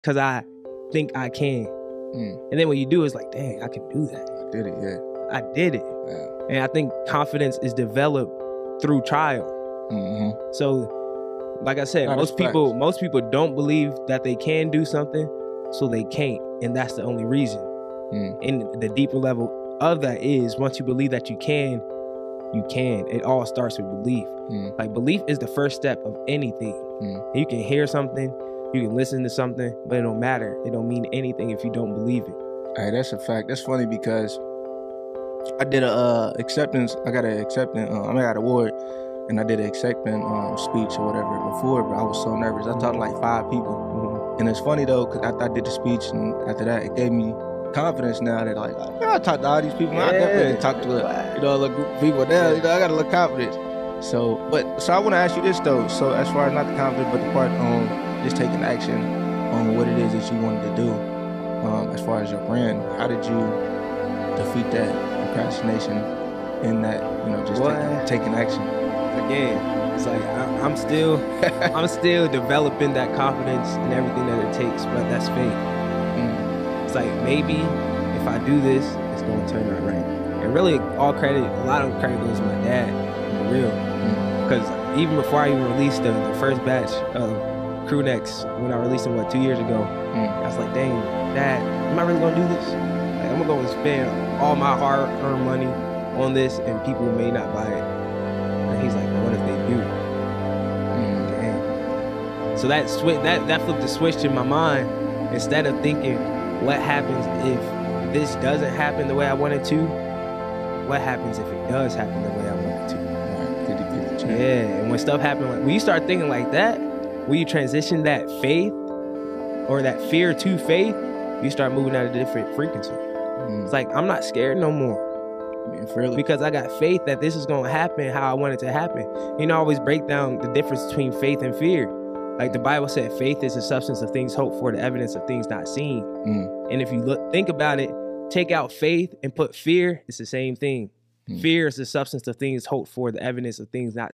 because I think I can. And then when you do, it's like, dang, I can do that. I did it, yeah. I did it. Yeah. And I think confidence is developed through trial. So, like I said, most people don't believe that they can do something, so they can't, and that's the only reason. And the deeper level of that is, once you believe that you can. It all starts with belief. Like, belief is the first step of anything. You can hear something, you can listen to something, but it don't matter. It don't mean anything if you don't believe it. Hey, that's a fact. That's funny because I did a acceptance. I got an award, and I did an acceptance speech or whatever before, but I was so nervous. I talked to like 5 people. And it's funny though, because after I did the speech, and after that, it gave me confidence now that like I talked to all these people. I definitely talked to a group of people now. I got a little confidence. So I want to ask you this though. So as far as not the confidence, but the part on just taking action on what it is that you wanted to do, as far as your brand, how did you defeat that procrastination in that, just taking action? Again, it's like I'm still developing that confidence and everything that it takes, but that's faith. It's like, maybe if I do this, it's gonna turn out right. And really, a lot of credit goes to my dad, for real. Because even before I even released the first batch of Crew Necks, when I released them 2 years ago, I was like, dang, Dad, am I really gonna do this? Like, I'm gonna spend all my hard-earned money on this, and people may not buy it. And he's like, what if they do? Dang. So that flipped the switch in my mind. Instead of thinking, what happens if this doesn't happen the way I want it to? What happens if it does happen the way I want it to? Yeah, and when stuff happens, when you start thinking like that, when you transition that faith or that fear to faith, you start moving at a different frequency. It's like, I'm not scared no more. Because I got faith that this is going to happen how I want it to happen. I always break down the difference between faith and fear. Like the Bible said, faith is the substance of things hoped for, the evidence of things not seen. And if you think about it, take out faith and put fear, it's the same thing. Fear is the substance of things hoped for, the evidence of things not